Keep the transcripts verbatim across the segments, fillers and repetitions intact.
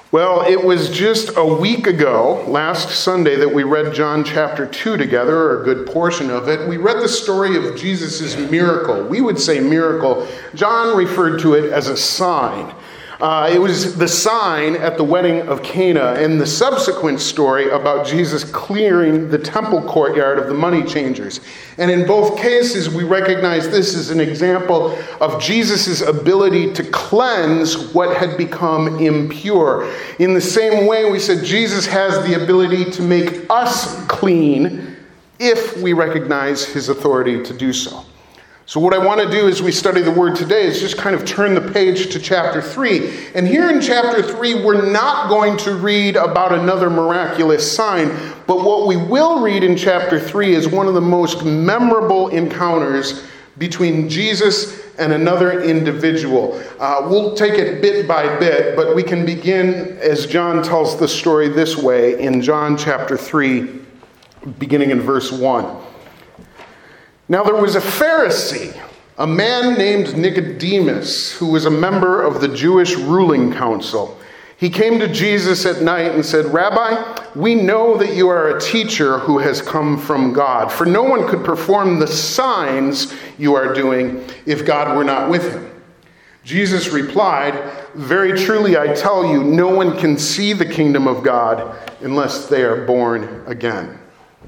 Well, it was just a week ago, last Sunday, that we read John chapter two together, or a good portion of it. We read the story of Jesus' miracle. We would say miracle. John referred to it as a sign. Uh, it was the sign at the wedding of Cana, and the subsequent story about Jesus clearing the temple courtyard of the money changers. And in both cases, we recognize this as an example of Jesus' ability to cleanse what had become impure. In the same way, we said Jesus has the ability to make us clean if we recognize his authority to do so. So what I want to do as we study the word today is just kind of turn the page to chapter three. And here in chapter three, we're not going to read about another miraculous sign, but what we will read in chapter three is one of the most memorable encounters between Jesus and another individual. Uh, we'll take it bit by bit, but we can begin as John tells the story this way in John chapter three, beginning in verse one. Now there was a Pharisee, a man named Nicodemus, who was a member of the Jewish ruling council. He came to Jesus at night and said, "Rabbi, we know that you are a teacher who has come from God, for no one could perform the signs you are doing if God were not with him." Jesus replied, "Very truly I tell you, no one can see the kingdom of God unless they are born again."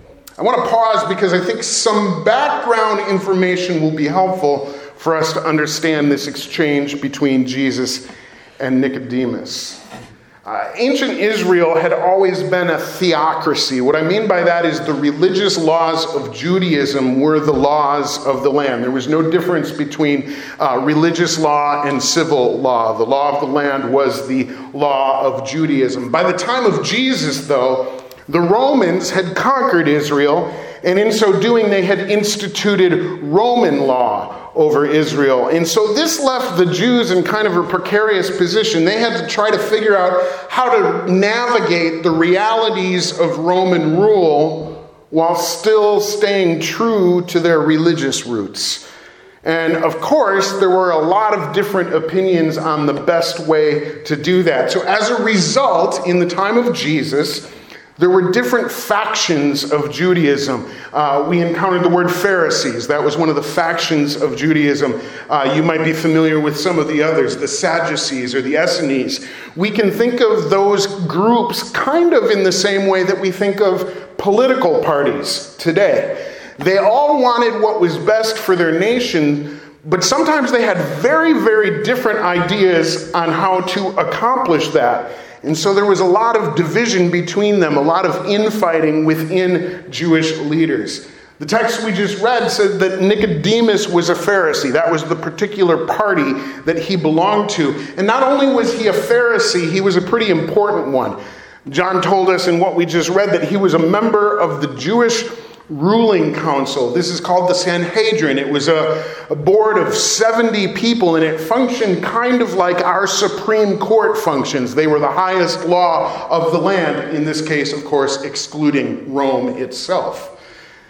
I want to pause because I think some background information will be helpful for us to understand this exchange between Jesus and Nicodemus. Uh, ancient Israel had always been a theocracy. What I mean by that is the religious laws of Judaism were the laws of the land. There was no difference between uh, religious law and civil law. The law of the land was the law of Judaism. By the time of Jesus, though, the Romans had conquered Israel, and in so doing, they had instituted Roman law over Israel. And so this left the Jews in kind of a precarious position. They had to try to figure out how to navigate the realities of Roman rule while still staying true to their religious roots. And of course, there were a lot of different opinions on the best way to do that. So as a result, in the time of Jesus, there were different factions of Judaism. Uh, we encountered the word Pharisees. That was one of the factions of Judaism. Uh, you might be familiar with some of the others, the Sadducees or the Essenes. We can think of those groups kind of in the same way that we think of political parties today. They all wanted what was best for their nation, but sometimes they had very, very different ideas on how to accomplish that. And so there was a lot of division between them, a lot of infighting within Jewish leaders. The text we just read said that Nicodemus was a Pharisee. That was the particular party that he belonged to. And not only was he a Pharisee, he was a pretty important one. John told us in what we just read that he was a member of the Jewish ruling council. This is called the Sanhedrin. It was a, a board of seventy people, and it functioned kind of like our Supreme Court functions. They were the highest law of the land, in this case, of course, excluding Rome itself.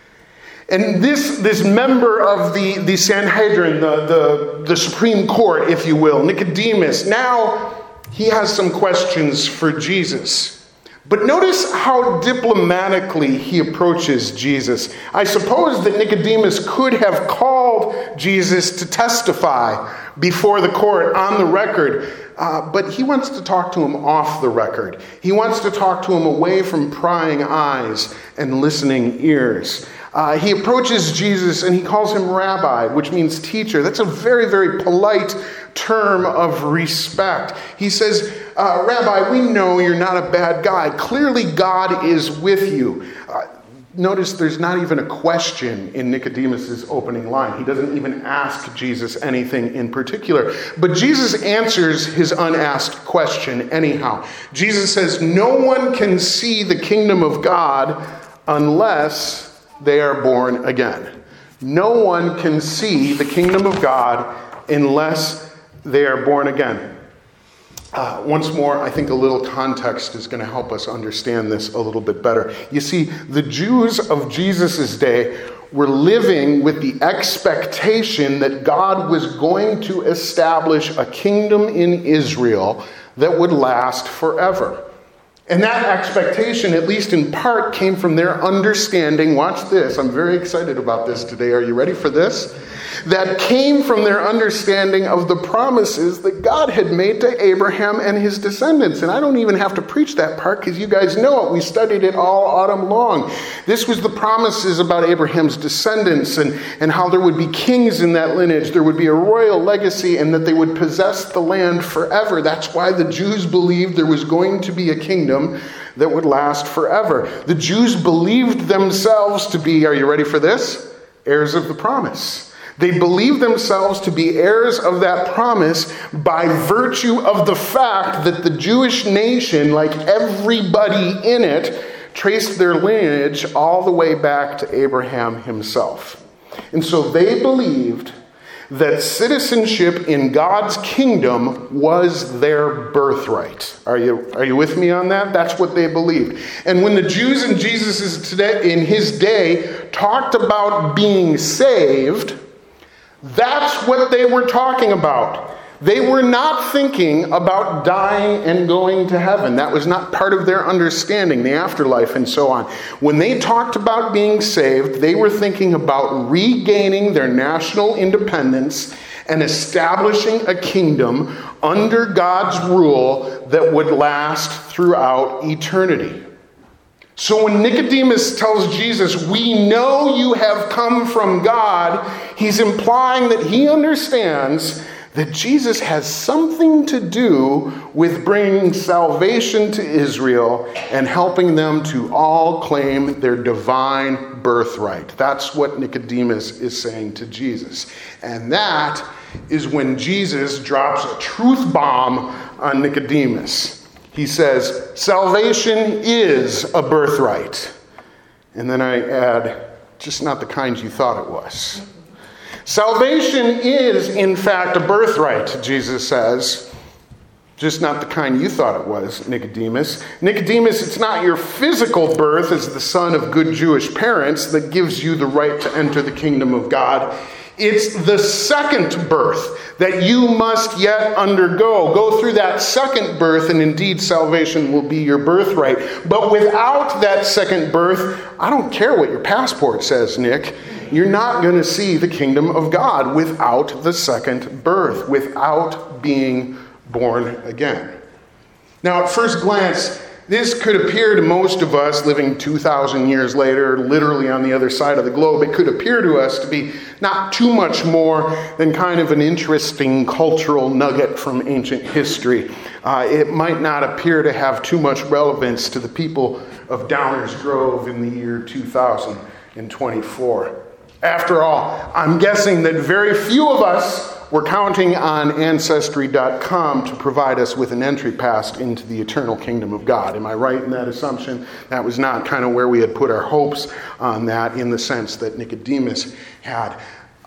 And this, this member of the, the Sanhedrin, the, the, the Supreme Court, if you will, Nicodemus, now he has some questions for Jesus. But notice how diplomatically he approaches Jesus. I suppose that Nicodemus could have called Jesus to testify before the court on the record, uh, but he wants to talk to him off the record. He wants to talk to him away from prying eyes and listening ears. Uh, he approaches Jesus and he calls him rabbi, which means teacher. That's a very, very polite term of respect. He says, uh, Rabbi, we know you're not a bad guy. Clearly God is with you. Uh, notice there's not even a question in Nicodemus's opening line. He doesn't even ask Jesus anything in particular. But Jesus answers his unasked question anyhow. Jesus says, no one can see the kingdom of God unless they are born again. No one can see the kingdom of God unless they are born again. Uh, once more, I think a little context is going to help us understand this a little bit better. You see, the Jews of Jesus' day were living with the expectation that God was going to establish a kingdom in Israel that would last forever. And that expectation, at least in part, came from their understanding. Watch this. I'm very excited about this today. Are you ready for this? That came from their understanding of the promises that God had made to Abraham and his descendants. And I don't even have to preach that part because you guys know it. We studied it all autumn long. This was the promises about Abraham's descendants and, and how there would be kings in that lineage. There would be a royal legacy and that they would possess the land forever. That's why the Jews believed there was going to be a kingdom that would last forever. The Jews believed themselves to be, are you ready for this? Heirs of the promise. They believed themselves to be heirs of that promise by virtue of the fact that the Jewish nation, like everybody in it, traced their lineage all the way back to Abraham himself. And so they believed that citizenship in God's kingdom was their birthright. Are you, are you with me on that? That's what they believed. And when the Jews in Jesus' today, in his day talked about being saved, that's what they were talking about. They were not thinking about dying and going to heaven. That was not part of their understanding, the afterlife and so on. When they talked about being saved, they were thinking about regaining their national independence and establishing a kingdom under God's rule that would last throughout eternity. So when Nicodemus tells Jesus, we know you have come from God, he's implying that he understands that Jesus has something to do with bringing salvation to Israel and helping them to all claim their divine birthright. That's what Nicodemus is saying to Jesus. And that is when Jesus drops a truth bomb on Nicodemus. He says, salvation is a birthright. And then I add, just not the kind you thought it was. Salvation is, in fact, a birthright, Jesus says. Just not the kind you thought it was, Nicodemus. Nicodemus, it's not your physical birth as the son of good Jewish parents that gives you the right to enter the kingdom of God. It's the second birth that you must yet undergo. Go through that second birth, and indeed salvation will be your birthright. But without that second birth, I don't care what your passport says, Nick. You're not going to see the kingdom of God without the second birth, without being born again. Now, at first glance, this could appear to most of us living two thousand years later, literally on the other side of the globe, it could appear to us to be not too much more than kind of an interesting cultural nugget from ancient history. Uh, it might not appear to have too much relevance to the people of Downers Grove in the year two thousand twenty-four. After all, I'm guessing that very few of us were counting on Ancestry dot com to provide us with an entry pass into the eternal kingdom of God. Am I right in that assumption? That was not kind of where we had put our hopes on that in the sense that Nicodemus had.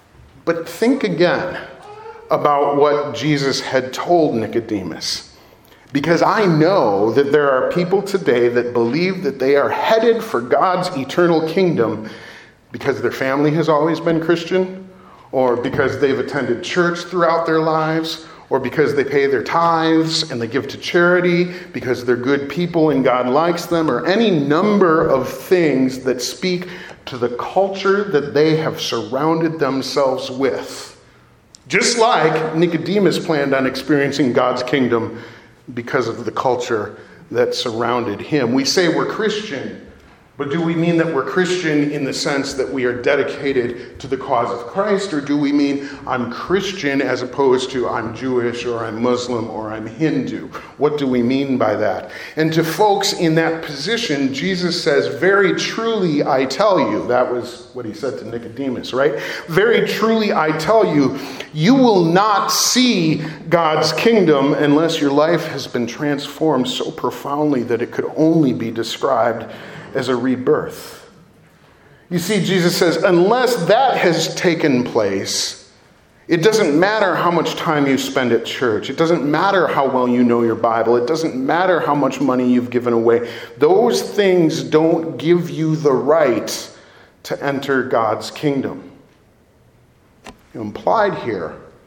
But think again about what Jesus had told Nicodemus. Because I know that there are people today that believe that they are headed for God's eternal kingdom because their family has always been Christian, or because they've attended church throughout their lives, or because they pay their tithes and they give to charity, because they're good people and God likes them, or any number of things that speak to the culture that they have surrounded themselves with. Just like Nicodemus planned on experiencing God's kingdom because of the culture that surrounded him. We say we're Christian, but do we mean that we're Christian in the sense that we are dedicated to the cause of Christ, or do we mean I'm Christian as opposed to I'm Jewish or I'm Muslim or I'm Hindu? What do we mean by that? And to folks in that position, Jesus says, very truly I tell you, that was what he said to Nicodemus, right? Very truly I tell you, you will not see God's kingdom unless your life has been transformed so profoundly that it could only be described as a rebirth. You see, Jesus says, unless that has taken place, it doesn't matter how much time you spend at church. It doesn't matter how well you know your Bible. It doesn't matter how much money you've given away. Those things don't give you the right to enter God's kingdom. Implied here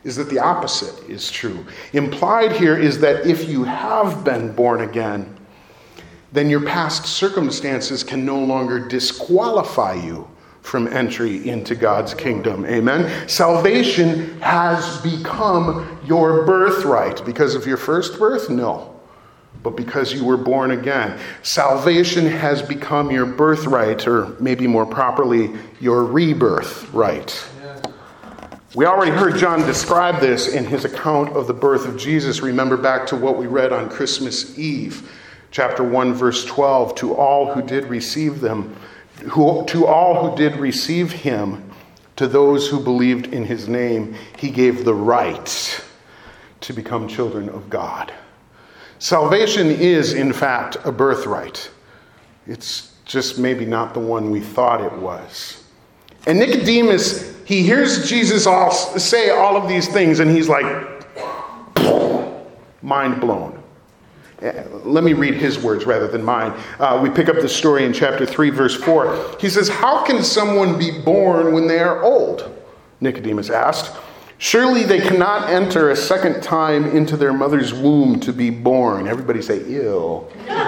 is that the opposite is true. Implied here is that if you have been born again, then your past circumstances can no longer disqualify you from entry into God's kingdom. Amen? Salvation has become your birthright. Because of your first birth? No. But because you were born again. Salvation has become your birthright, or maybe more properly, your rebirth right. We already heard John describe this in his account of the birth of Jesus. Remember back to what we read on Christmas Eve, chapter one, verse twelve. To all who did receive them, who, to all who did receive him, to those who believed in his name, he gave the right to become children of God. Salvation is, in fact, a birthright. It's just maybe not the one we thought it was. And Nicodemus, he hears Jesus all say all of these things, and he's like, mind blown. Let me read his words rather than mine. Uh, we pick up the story in chapter three, verse four. He says, how can someone be born when they are old? Nicodemus asked. Surely they cannot enter a second time into their mother's womb to be born. Everybody say, ew.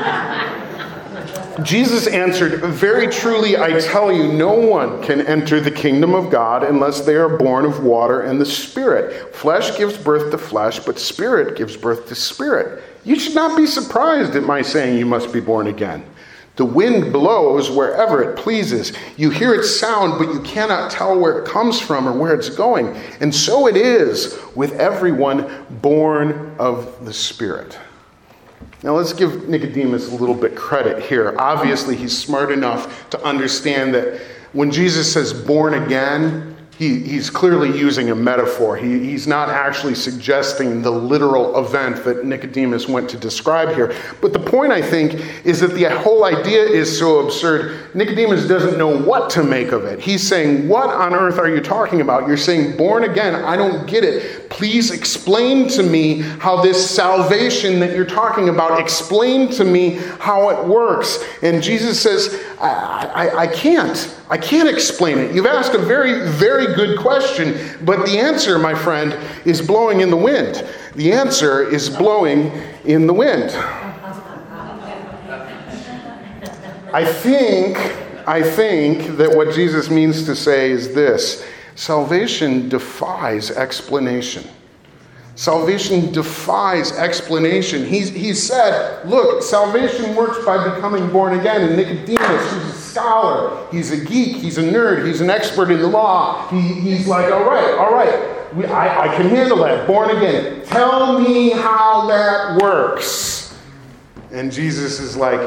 Jesus answered, very truly I tell you, no one can enter the kingdom of God unless they are born of water and the Spirit. Flesh gives birth to flesh, but Spirit gives birth to spirit. You should not be surprised at my saying you must be born again. The wind blows wherever it pleases. You hear its sound, but you cannot tell where it comes from or where it's going. And so it is with everyone born of the Spirit. Now let's give Nicodemus a little bit credit here. Obviously, he's smart enough to understand that when Jesus says born again, he, he's clearly using a metaphor. He, he's not actually suggesting the literal event that Nicodemus went to describe here. But the point, I think, is that the whole idea is so absurd, Nicodemus doesn't know what to make of it. He's saying, what on earth are you talking about? You're saying born again. I don't get it. Please explain to me how this salvation that you're talking about, explain to me how it works. And Jesus says, I, I, I can't. I can't explain it. You've asked a very, very good question, but the answer, my friend, is blowing in the wind. The answer is blowing in the wind. I think, I think that what Jesus means to say is this. Salvation defies explanation. Salvation defies explanation. He's, he said, look, salvation works by becoming born again. And Nicodemus, who's a scholar, he's a geek, he's a nerd, he's an expert in the law. He, he's like, all right, all right, we, I, I can handle that, born again. Tell me how that works. And Jesus is like,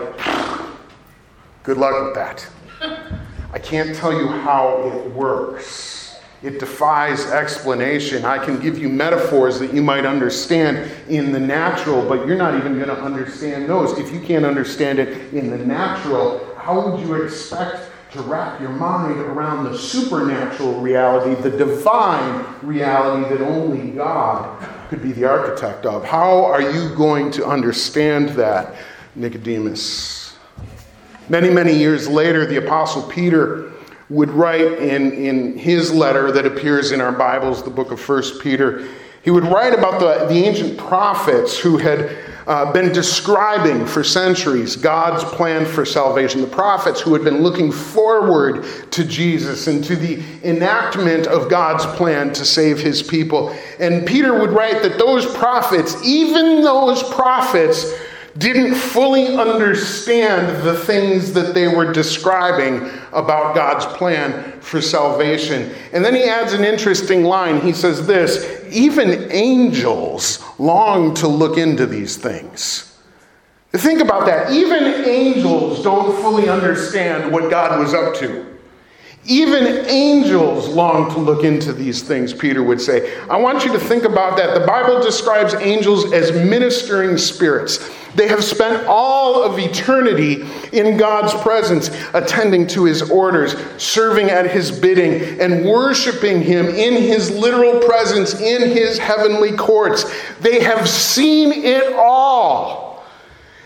good luck with that. I can't tell you how it works. It defies explanation. I can give you metaphors that you might understand in the natural, but you're not even going to understand those. If you can't understand it in the natural, how would you expect to wrap your mind around the supernatural reality, the divine reality that only God could be the architect of? How are you going to understand that, Nicodemus? Many, many years later, the Apostle Peter would write in, in his letter that appears in our Bibles, the book of First Peter, he would write about the, the ancient prophets who had uh, been describing for centuries God's plan for salvation. The prophets who had been looking forward to Jesus and to the enactment of God's plan to save his people. And Peter would write that those prophets, even those prophets, didn't fully understand the things that they were describing about God's plan for salvation. And then he adds an interesting line. He says this, even angels long to look into these things. Think about that. Even angels don't fully understand what God was up to. Even angels long to look into these things, Peter would say. I want you to think about that. The Bible describes angels as ministering spirits. They have spent all of eternity in God's presence, attending to his orders, serving at his bidding, and worshiping him in his literal presence in his heavenly courts. They have seen it all.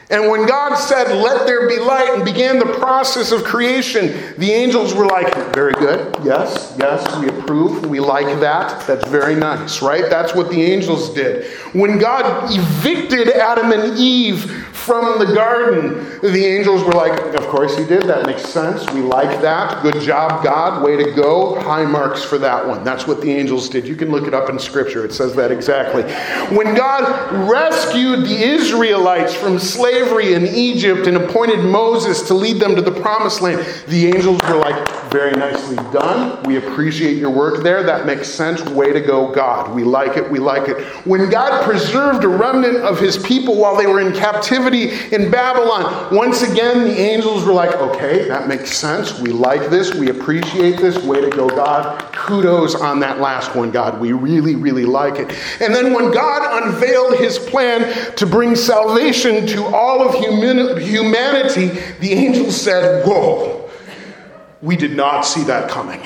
And when God said, let there be light, and began the process of creation, the angels were like, very good. Yes, yes, we approve. We like that. That's very nice, right? That's what the angels did. When God evicted Adam and Eve from the garden, the angels were like, of course he did. That makes sense. We like that. Good job, God. Way to go. High marks for that one. That's what the angels did. You can look it up in Scripture. It says that exactly. When God rescued the Israelites from slavery in Egypt and appointed Moses to lead them to the promised land, the angels were like, very nicely done. We appreciate your work there. That makes sense. Way to go, God. We like it. We like it. When God preserved a remnant of his people while they were in captivity in Babylon, once again, the angels were like, okay, that makes sense. We like this. We appreciate this. Way to go, God. Kudos on that last one, God. We really, really like it. And then when God unveiled his plan to bring salvation to all of humanity, the angels said, whoa. We did not see that coming.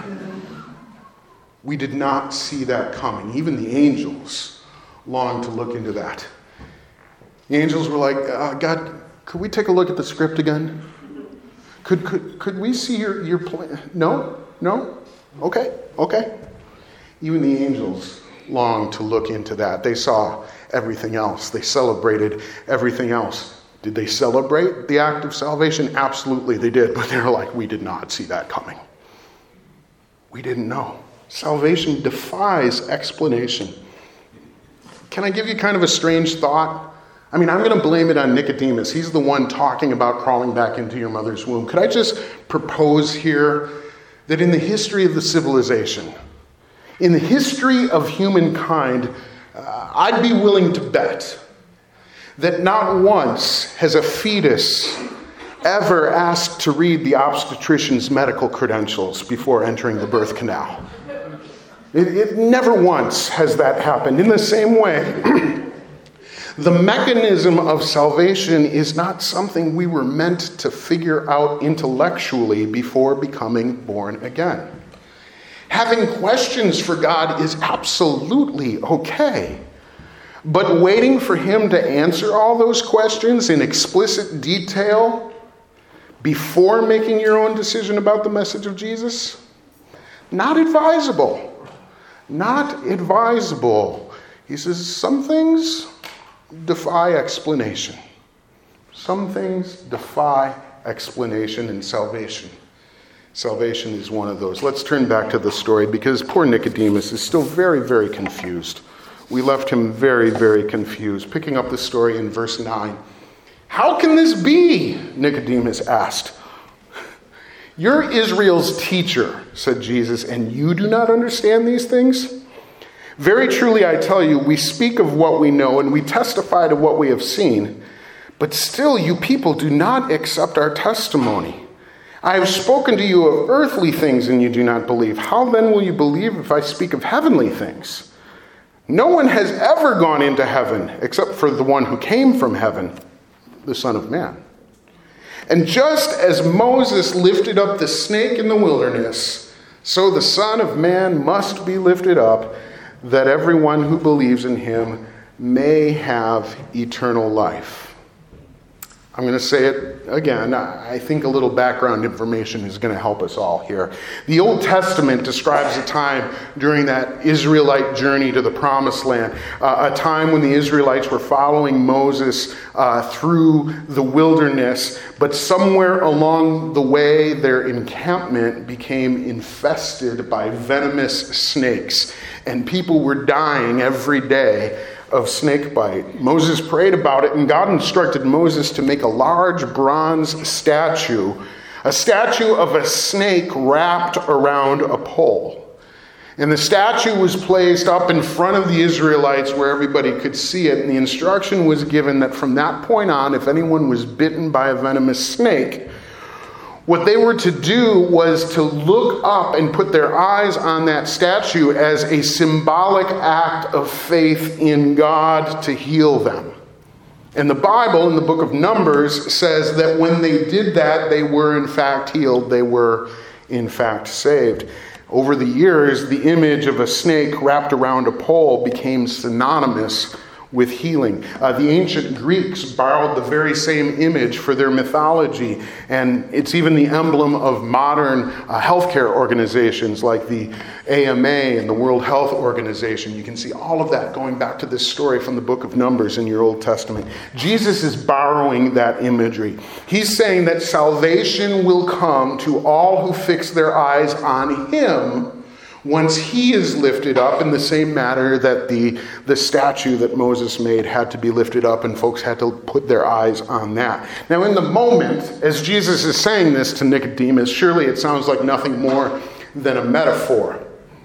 We did not see that coming. Even the angels longed to look into that. The angels were like, uh, God, could we take a look at the script again? Could could could we see your, your plan? No? No? Okay, okay. Even the angels longed to look into that. They saw everything else. They celebrated everything else. Did they celebrate the act of salvation? Absolutely they did, but they're like, we did not see that coming. We didn't know. Salvation defies explanation. Can I give you kind of a strange thought? I mean, I'm going to blame it on Nicodemus. He's the one talking about crawling back into your mother's womb. Could I just propose here that in the history of the civilization, in the history of humankind, uh, I'd be willing to bet that not once has a fetus ever asked to read the obstetrician's medical credentials before entering the birth canal. It, it never once has that happened. In the same way, the mechanism of salvation is not something we were meant to figure out intellectually before becoming born again. Having questions for God is absolutely okay. But waiting for him to answer all those questions in explicit detail before making your own decision about the message of Jesus? Not advisable. Not advisable. He says some things defy explanation. Some things defy explanation in salvation. Salvation is one of those. Let's turn back to the story because poor Nicodemus is still very, very confused. We left him very, very confused. Picking up the story in verse nine. How can this be? Nicodemus asked. You're Israel's teacher, said Jesus, and you do not understand these things? Very truly, I tell you, we speak of what we know and we testify to what we have seen, but still you people do not accept our testimony. I have spoken to you of earthly things and you do not believe. How then will you believe if I speak of heavenly things? No one has ever gone into heaven except for the one who came from heaven, the Son of Man. And just as Moses lifted up the snake in the wilderness, so the Son of Man must be lifted up, that everyone who believes in him may have eternal life. I'm going to say it again. I think a little background information is going to help us all here. The Old Testament describes a time during that Israelite journey to the Promised Land, uh, a time when the Israelites were following Moses uh, through the wilderness, but somewhere along the way, their encampment became infested by venomous snakes, and people were dying every day of snake bite. Moses prayed about it, and God instructed Moses to make a large bronze statue, a statue of a snake wrapped around a pole. And the statue was placed up in front of the Israelites where everybody could see it, and the instruction was given that from that point on, if anyone was bitten by a venomous snake, what they were to do was to look up and put their eyes on that statue as a symbolic act of faith in God to heal them. And the Bible in the book of Numbers says that when they did that, they were in fact healed. They were in fact saved. Over the years, the image of a snake wrapped around a pole became synonymous with healing. Uh, the ancient Greeks borrowed the very same image for their mythology, and it's even the emblem of modern uh, healthcare organizations like the A M A and the World Health Organization. You can see all of that going back to this story from the book of Numbers in your Old Testament. Jesus is borrowing that imagery. He's saying that salvation will come to all who fix their eyes on him once he is lifted up in the same manner that the, the statue that Moses made had to be lifted up, and folks had to put their eyes on that. Now, in the moment, as Jesus is saying this to Nicodemus, surely it sounds like nothing more than a metaphor.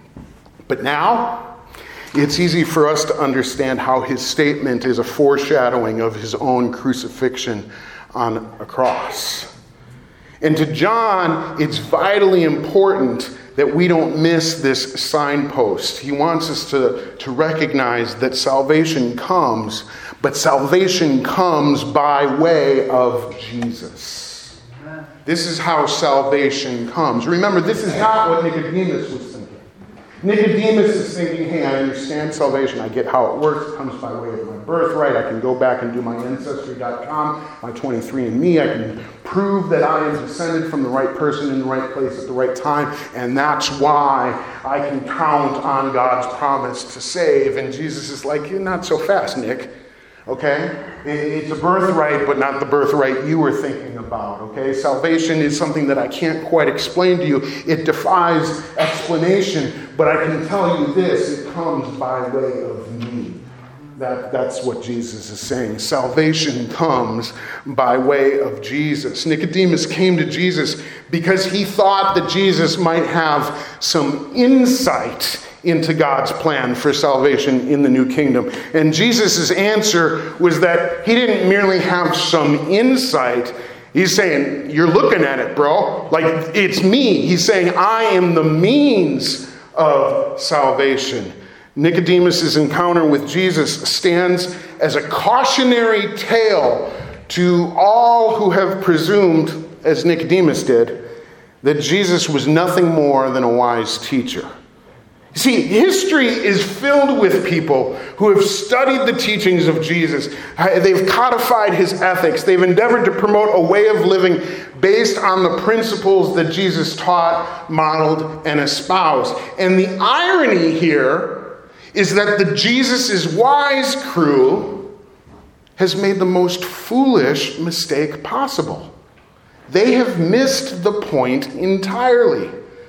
But now, it's easy for us to understand how his statement is a foreshadowing of his own crucifixion on a cross. And to John, it's vitally important that we don't miss this signpost. He wants us to, to recognize that salvation comes, but salvation comes by way of Jesus. This is how salvation comes. Remember, this is not what Nicodemus was thinking. Nicodemus is thinking, hey, I understand salvation. I get how it works. It comes by way of my birthright. I can go back and do my Ancestry dot com, my twenty-three and me. I can prove that I am descended from the right person in the right place at the right time. And that's why I can count on God's promise to save. And Jesus is like, you're not so fast, Nick. Okay? It's a birthright, but not the birthright you were thinking about. Okay? Salvation is something that I can't quite explain to you. It defies explanation, but I can tell you this, it comes by way of me. That, that's what Jesus is saying. Salvation comes by way of Jesus. Nicodemus came to Jesus because he thought that Jesus might have some insight into God's plan for salvation in the new kingdom. And Jesus' answer was that he didn't merely have some insight. He's saying, you're looking at it, bro. Like, it's me. He's saying, I am the means of salvation. Nicodemus' encounter with Jesus stands as a cautionary tale to all who have presumed, as Nicodemus did, that Jesus was nothing more than a wise teacher. You see, history is filled with people who have studied the teachings of Jesus. They've codified his ethics. They've endeavored to promote a way of living based on the principles that Jesus taught, modeled, and espoused. And the irony here is that the Jesus is wise crew has made the most foolish mistake possible. They have missed the point entirely.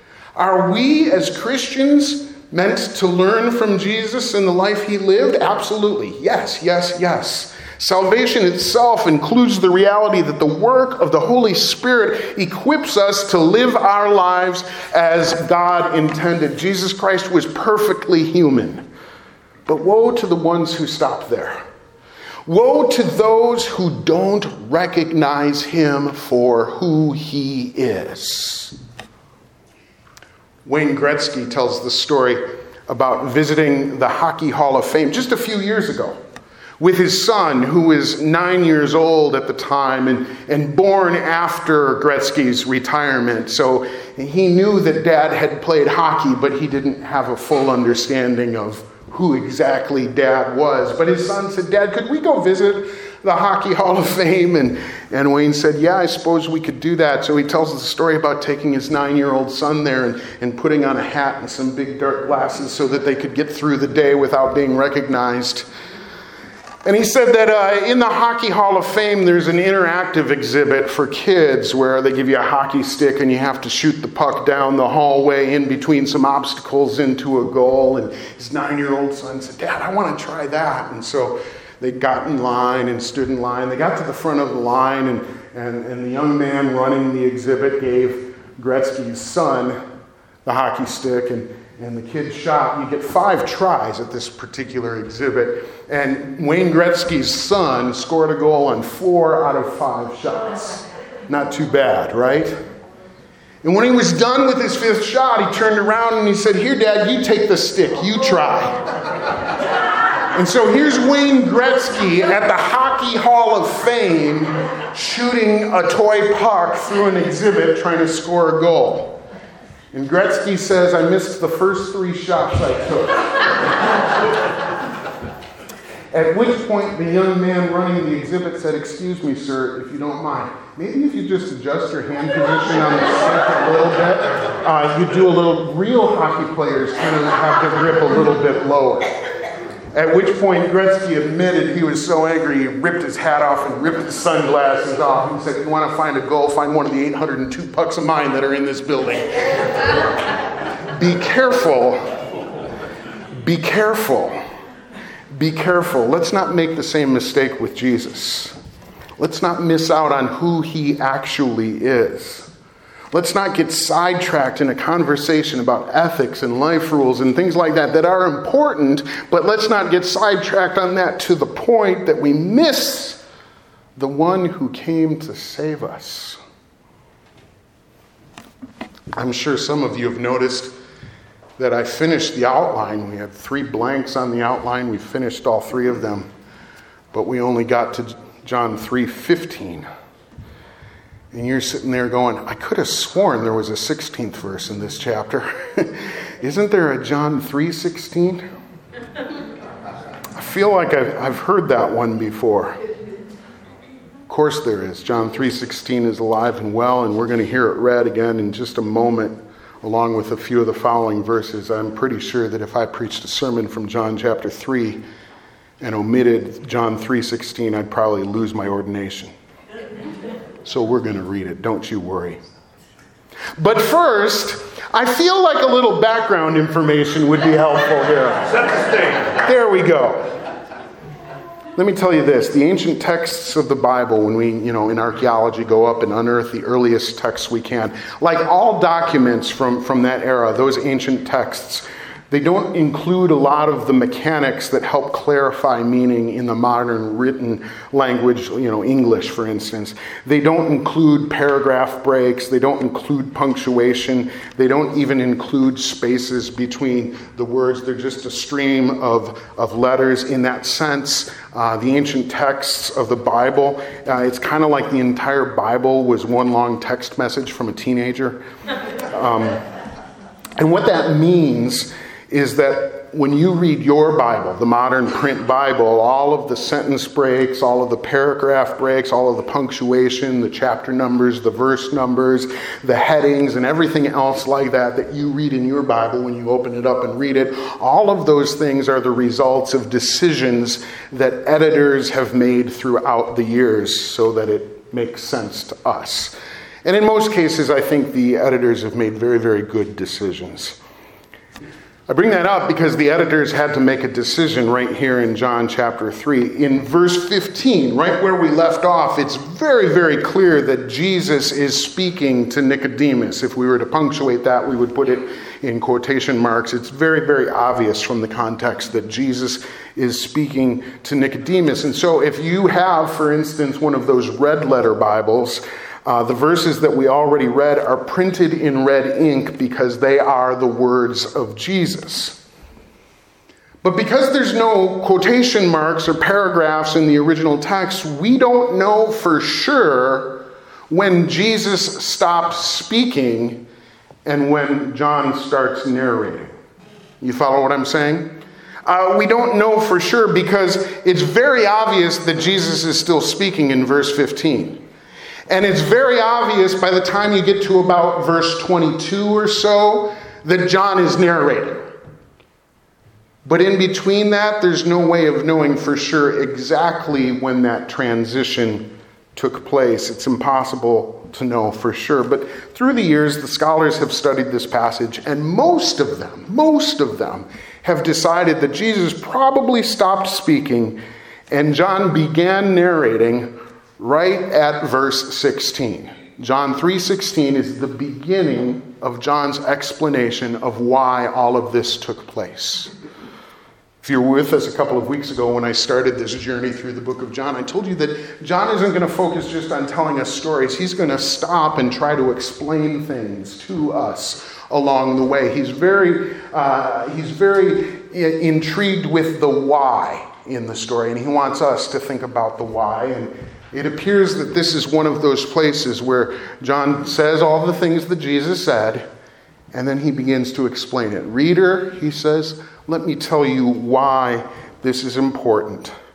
Are we as Christians meant to learn from Jesus and the life he lived? Absolutely. Yes, yes, yes. Salvation itself includes the reality that the work of the Holy Spirit equips us to live our lives as God intended. Jesus Christ was perfectly human. But woe to the ones who stop there. Woe to those who don't recognize him for who he is. Wayne Gretzky tells the story about visiting the Hockey Hall of Fame just a few years ago with his son, who was nine years old at the time and, and born after Gretzky's retirement. So he knew that Dad had played hockey, but he didn't have a full understanding of who exactly Dad was. But his son said, Dad, could we go visit the Hockey Hall of Fame? And, and Wayne said, yeah, I suppose we could do that. So he tells the story about taking his nine-year-old son there and, and putting on a hat and some big dark glasses so that they could get through the day without being recognized. And he said that uh, in the Hockey Hall of Fame, there's an interactive exhibit for kids where they give you a hockey stick and you have to shoot the puck down the hallway in between some obstacles into a goal. And his nine-year-old son said, Dad, I want to try that. And so they got in line and stood in line. They got to the front of the line, and, and, and the young man running the exhibit gave Gretzky's son the hockey stick, and And the kid shot. You get five tries at this particular exhibit. And Wayne Gretzky's son scored a goal on four out of five shots. Not too bad, right? And when he was done with his fifth shot, he turned around and he said, Here, Dad, you take the stick. You try. And so here's Wayne Gretzky at the Hockey Hall of Fame shooting a toy puck through an exhibit trying to score a goal. And Gretzky says, I missed the first three shots I took. At which point the young man running the exhibit said, "Excuse me, sir, if you don't mind, maybe if you just adjust your hand position on the stick a little bit, uh, you do a little, real hockey players kind of have the grip a little bit lower." At which point Gretzky admitted he was so angry he ripped his hat off and ripped his sunglasses off. He said, "You want to find a goal, find one of the eight hundred two pucks of mine that are in this building." Be careful. Be careful. Be careful. Let's not make the same mistake with Jesus. Let's not miss out on who he actually is. Let's not get sidetracked in a conversation about ethics and life rules and things like that that are important, but let's not get sidetracked on that to the point that we miss the one who came to save us. I'm sure some of you have noticed that I finished the outline. We had three blanks on the outline. We finished all three of them, but we only got to John three fifteen. And you're sitting there going, I could have sworn there was a sixteenth verse in this chapter. Isn't there a John three sixteen? I feel like I've, I've heard that one before. Of course there is. John three sixteen is alive and well, and we're going to hear it read again in just a moment, along with a few of the following verses. I'm pretty sure that if I preached a sermon from John chapter three and omitted John three sixteen, I'd probably lose my ordination. So we're going to read it. Don't you worry. But first, I feel like a little background information would be helpful here. There we go. Let me tell you this. The ancient texts of the Bible, when we, you know, in archaeology go up and unearth the earliest texts we can, like all documents from, from that era, those ancient texts, they don't include a lot of the mechanics that help clarify meaning in the modern written language, you know, English, for instance. They don't include paragraph breaks. They don't include punctuation. They don't even include spaces between the words. They're just a stream of, of letters. In that sense, uh, the ancient texts of the Bible, uh, it's kind of like the entire Bible was one long text message from a teenager. Um, and what that means is that when you read your Bible, the modern print Bible, all of the sentence breaks, all of the paragraph breaks, all of the punctuation, the chapter numbers, the verse numbers, the headings, and everything else like that that you read in your Bible when you open it up and read it, all of those things are the results of decisions that editors have made throughout the years so that it makes sense to us. And in most cases, I think the editors have made very, very good decisions. I bring that up because the editors had to make a decision right here in John chapter three. In verse fifteen, right where we left off, it's very, very clear that Jesus is speaking to Nicodemus. If we were to punctuate that, we would put it in quotation marks. It's very, very obvious from the context that Jesus is speaking to Nicodemus. And so if you have, for instance, one of those red letter Bibles, Uh, the verses that we already read are printed in red ink because they are the words of Jesus. But because there's no quotation marks or paragraphs in the original text, we don't know for sure when Jesus stopped speaking and when John starts narrating. You follow what I'm saying? Uh, we don't know for sure because it's very obvious that Jesus is still speaking in verse fifteen. And it's very obvious by the time you get to about verse twenty-two or so that John is narrating. But in between that, there's no way of knowing for sure exactly when that transition took place. It's impossible to know for sure. But through the years, the scholars have studied this passage, and most of them, most of them have decided that Jesus probably stopped speaking and John began narrating right at verse sixteen. John three sixteen is the beginning of John's explanation of why all of this took place. If you were with us a couple of weeks ago when I started this journey through the book of John, I told you that John isn't going to focus just on telling us stories. He's going to stop and try to explain things to us along the way. He's very, uh, he's very intrigued with the why in the story, and he wants us to think about the why. And it appears that this is one of those places where John says all the things that Jesus said, and then he begins to explain it. Reader, he says, let me tell you why this is important.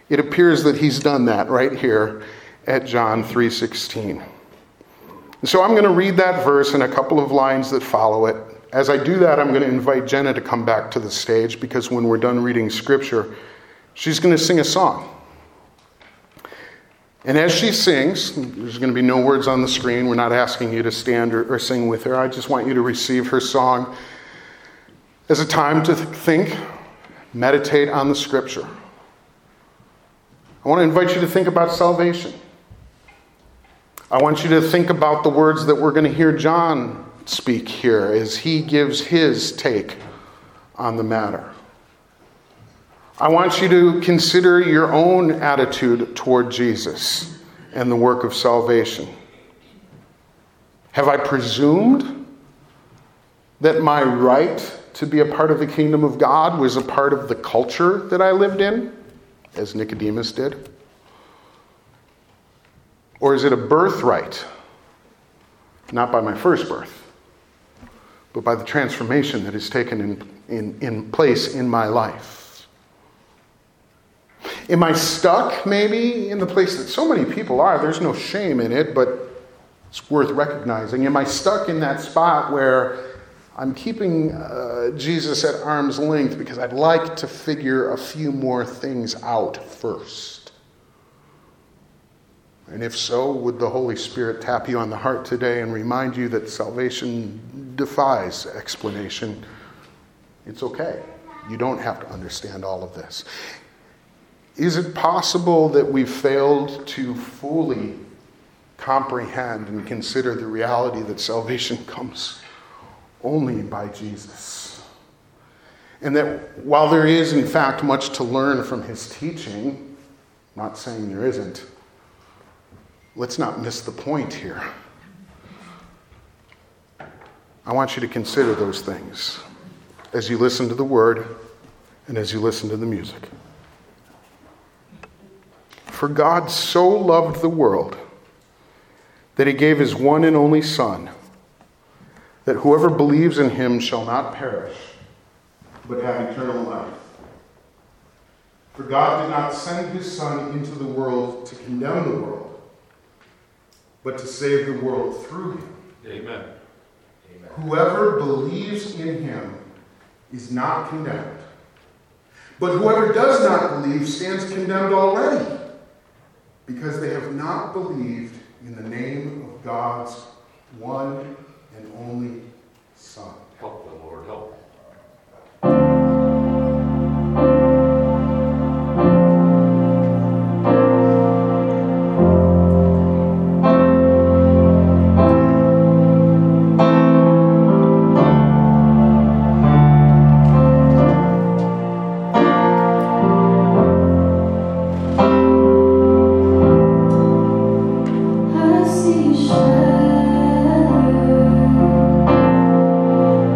It appears that he's done that right here at John three sixteen. So I'm going to read that verse and a couple of lines that follow it. As I do that, I'm going to invite Jenna to come back to the stage, because when we're done reading Scripture, she's going to sing a song. And as she sings, there's going to be no words on the screen. We're not asking you to stand or, or sing with her. I just want you to receive her song as a time to think, meditate on the Scripture. I want to invite you to think about salvation. I want you to think about the words that we're going to hear John speak here as he gives his take on the matter. I want you to consider your own attitude toward Jesus and the work of salvation. Have I presumed that my right to be a part of the kingdom of God was a part of the culture that I lived in, as Nicodemus did? Or is it a birthright, not by my first birth, but by the transformation that has taken in, in, in place in my life? Am I stuck maybe in the place that so many people are? There's no shame in it, but it's worth recognizing. Am I stuck in that spot where I'm keeping uh, Jesus at arm's length because I'd like to figure a few more things out first? And if so, would the Holy Spirit tap you on the heart today and remind you that salvation defies explanation? It's okay. You don't have to understand all of this. Is it possible that we've failed to fully comprehend and consider the reality that salvation comes only by Jesus? And that while there is, in fact, much to learn from his teaching, not saying there isn't, let's not miss the point here. I want you to consider those things as you listen to the word and as you listen to the music. For God so loved the world that he gave his one and only Son, that whoever believes in him shall not perish, but have eternal life. For God did not send his Son into the world to condemn the world, but to save the world through him. Amen. Amen. Whoever believes in him is not condemned. But whoever does not believe stands condemned already, because they have not believed in the name of God's one and only Son. Help them, Lord, help. I see shadows.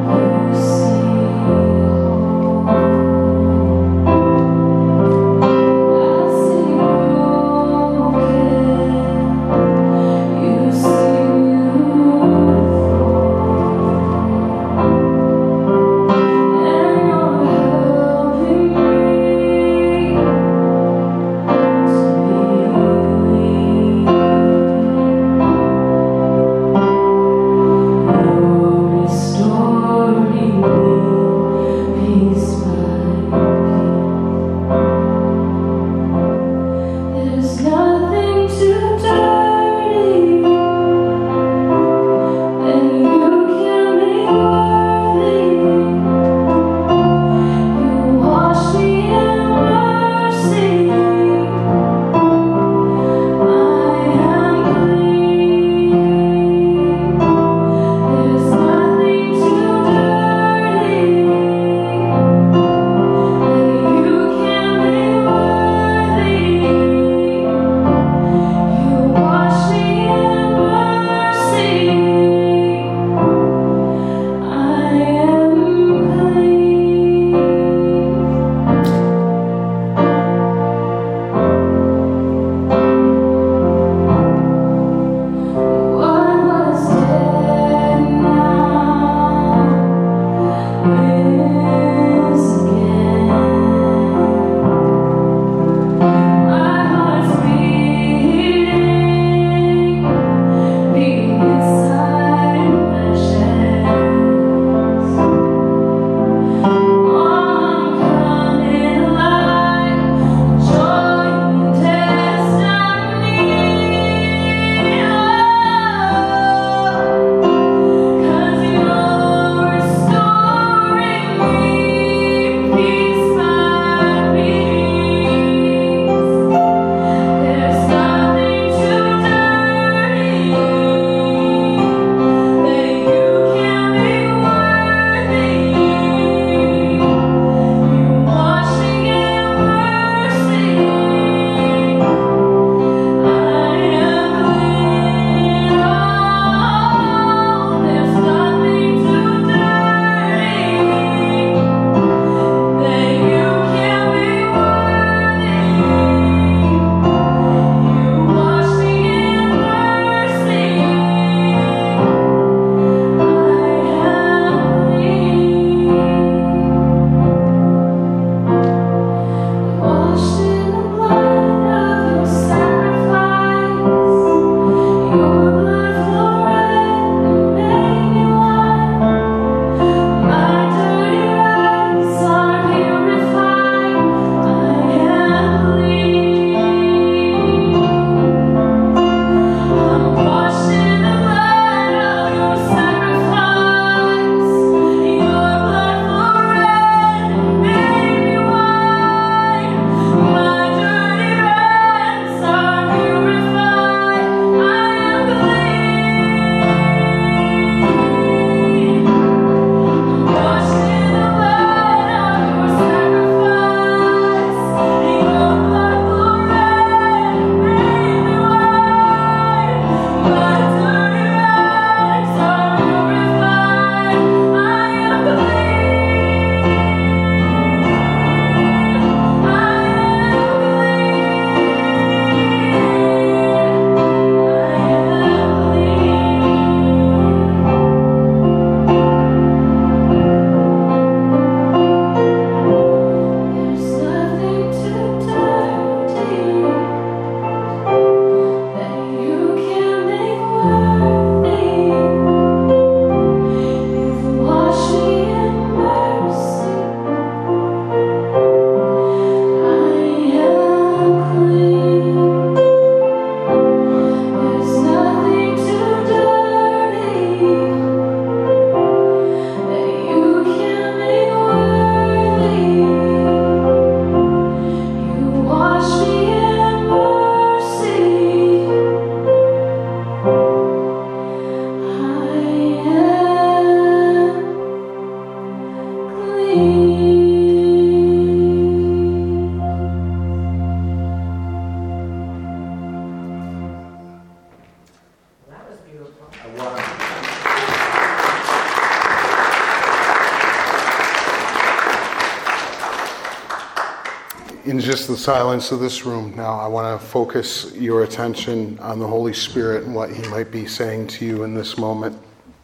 In just the silence of this room now, I want to focus your attention on the Holy Spirit and what He might be saying to you in this moment.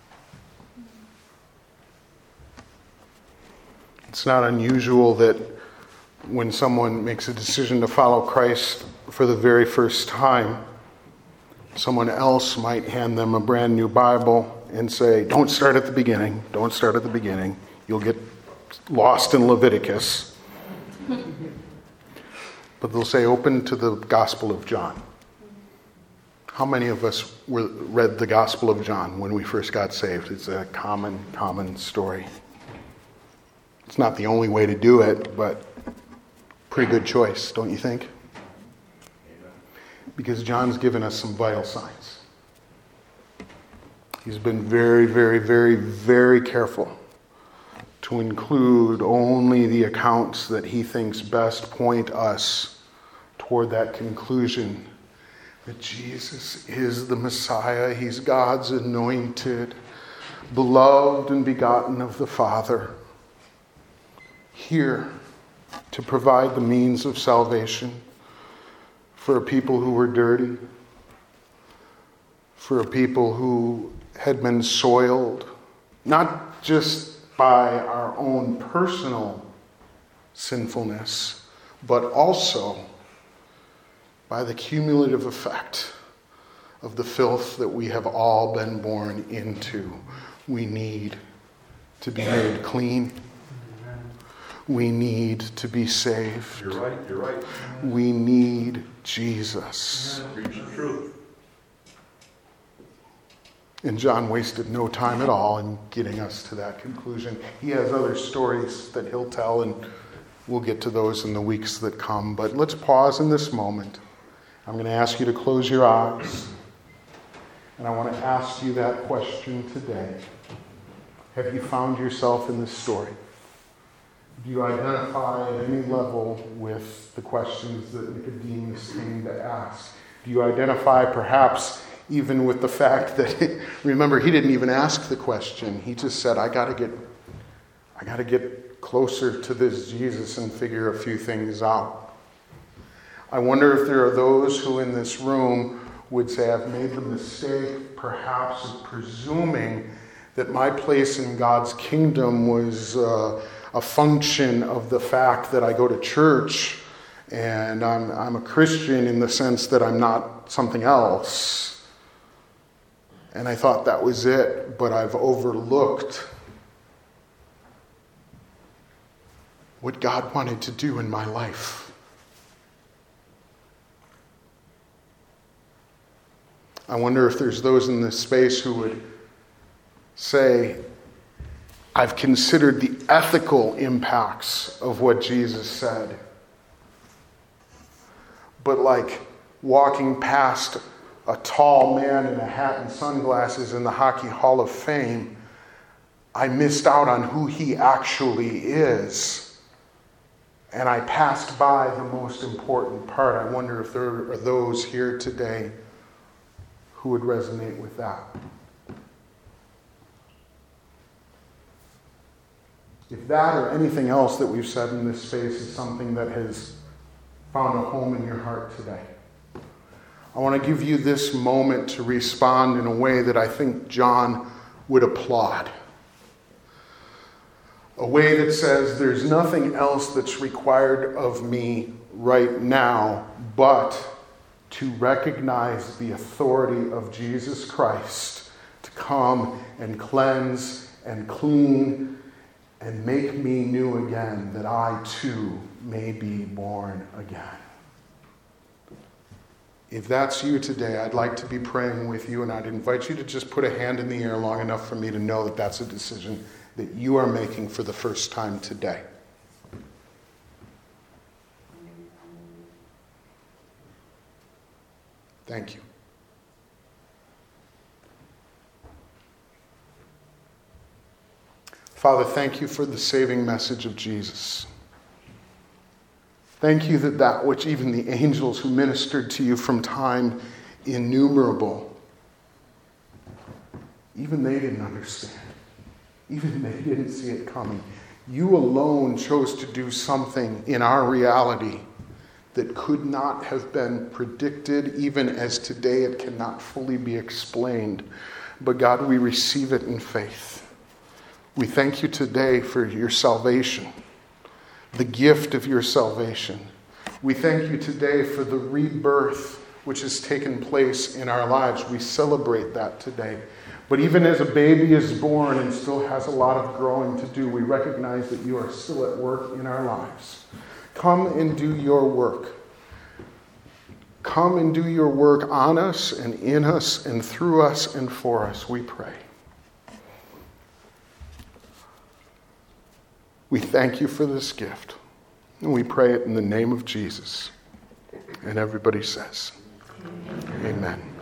It's not unusual that when someone makes a decision to follow Christ for the very first time, someone else might hand them a brand new Bible and say, don't start at the beginning, don't start at the beginning. You'll get lost in Leviticus. But they'll say, open to the Gospel of John. How many of us were, read the Gospel of John when we first got saved? It's a common, common story. It's not the only way to do it, but pretty good choice, don't you think? Because John's given us some vital signs. He's been very, very, very, very careful to include only the accounts that he thinks best point us toward that conclusion that Jesus is the Messiah. He's God's anointed, beloved and begotten of the Father, here to provide the means of salvation for a people who were dirty, for a people who had been soiled, not just by our own personal sinfulness, but also by the cumulative effect of the filth that we have all been born into. We need to be made clean. We need to be saved. You're right, you're right. We need Jesus. Preach the truth. And John wasted no time at all in getting us to that conclusion. He has other stories that he'll tell, and we'll get to those in the weeks that come. But let's pause in this moment. I'm going to ask you to close your eyes. And I want to ask you that question today. Have you found yourself in this story? Do you identify at any level with the questions that Nicodemus came to ask? Do you identify perhaps even with the fact that, remember, he didn't even ask the question. He just said, I gotta get, I gotta get closer to this Jesus and figure a few things out. I wonder if there are those who in this room would say, I've made the mistake perhaps of presuming that my place in God's kingdom was uh, a function of the fact that I go to church and I'm, I'm a Christian in the sense that I'm not something else. And I thought that was it, but I've overlooked what God wanted to do in my life. I wonder if there's those in this space who would say, I've considered the ethical impacts of what Jesus said, but like walking past a tall man in a hat and sunglasses in the Hockey Hall of Fame, I missed out on who he actually is. And I passed by the most important part. I wonder if there are those here today who would resonate with that. If that or anything else that we've said in this space is something that has found a home in your heart today, I want to give you this moment to respond in a way that I think John would applaud. A way that says there's nothing else that's required of me right now but to recognize the authority of Jesus Christ to come and cleanse and clean and make me new again, that I too may be born again. If that's you today, I'd like to be praying with you, and I'd invite you to just put a hand in the air long enough for me to know that that's a decision that you are making for the first time today. Thank you. Father, thank you for the saving message of Jesus. Thank you that that which even the angels who ministered to you from time innumerable, even they didn't understand. Even they didn't see it coming. You alone chose to do something in our reality that could not have been predicted, even as today it cannot fully be explained. But God, we receive it in faith. We thank you today for your salvation, the gift of your salvation. We thank you today for the rebirth which has taken place in our lives. We celebrate that today. But even as a baby is born and still has a lot of growing to do, we recognize that you are still at work in our lives. Come and do your work. Come and do your work on us and in us and through us and for us, we pray. We thank you for this gift. And we pray it in the name of Jesus. And everybody says, Amen. Amen.